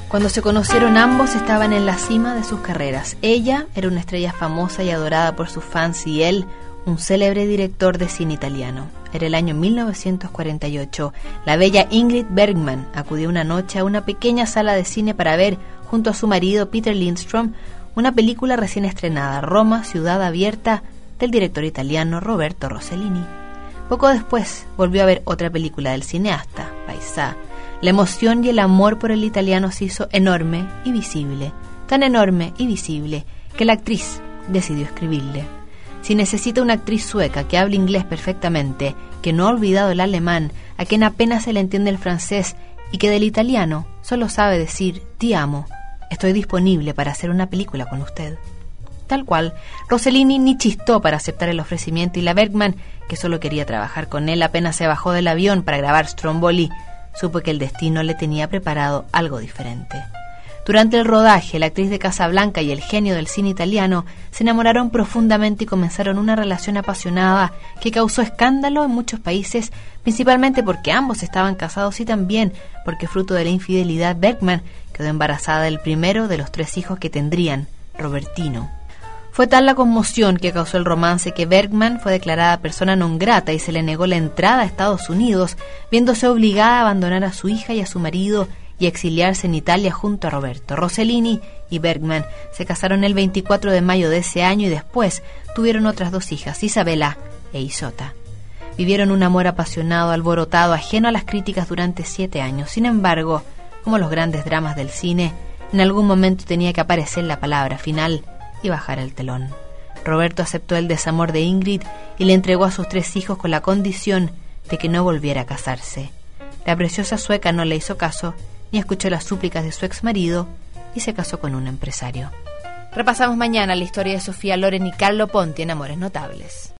Cuando se conocieron, ambos estaban en la cima de sus carreras. Ella era una estrella famosa y adorada por sus fans, y él, un célebre director de cine italiano. Era el año 1948. La bella Ingrid Bergman acudió una noche a una pequeña sala de cine para ver, junto a su marido Peter Lindström, una película recién estrenada, Roma, ciudad abierta, del director italiano Roberto Rossellini. Poco después volvió a ver otra película del cineasta, Paisà. La emoción y el amor por el italiano se hizo enorme y visible, tan enorme y visible que la actriz decidió escribirle: si necesita una actriz sueca que hable inglés perfectamente, que no ha olvidado el alemán, a quien apenas se le entiende el francés y que del italiano solo sabe decir «ti amo», estoy disponible para hacer una película con usted. Tal cual, Rossellini ni chistó para aceptar el ofrecimiento, y la Bergman, que solo quería trabajar con él, apenas se bajó del avión para grabar Stromboli, supo que el destino le tenía preparado algo diferente. Durante el rodaje, la actriz de Casablanca y el genio del cine italiano se enamoraron profundamente y comenzaron una relación apasionada que causó escándalo en muchos países, principalmente porque ambos estaban casados y también porque, fruto de la infidelidad, Bergman quedó embarazada del primero de los 3 hijos que tendrían, Robertino. Fue tal la conmoción que causó el romance que Bergman fue declarada persona non grata y se le negó la entrada a Estados Unidos, viéndose obligada a abandonar a su hija y a su marido y exiliarse en Italia junto a Roberto. Rossellini y Bergman se casaron el 24 de mayo de ese año y después tuvieron otras 2 hijas, Isabella e Isotta. Vivieron un amor apasionado, alborotado, ajeno a las críticas durante 7 años. Sin embargo, como los grandes dramas del cine, en algún momento tenía que aparecer la palabra final y bajar el telón. Roberto aceptó el desamor de Ingrid y le entregó a sus 3 hijos con la condición de que no volviera a casarse. La preciosa sueca no le hizo caso ni escuchó las súplicas de su exmarido y se casó con un empresario. Repasamos mañana la historia de Sofía Loren y Carlo Ponti en Amores Notables.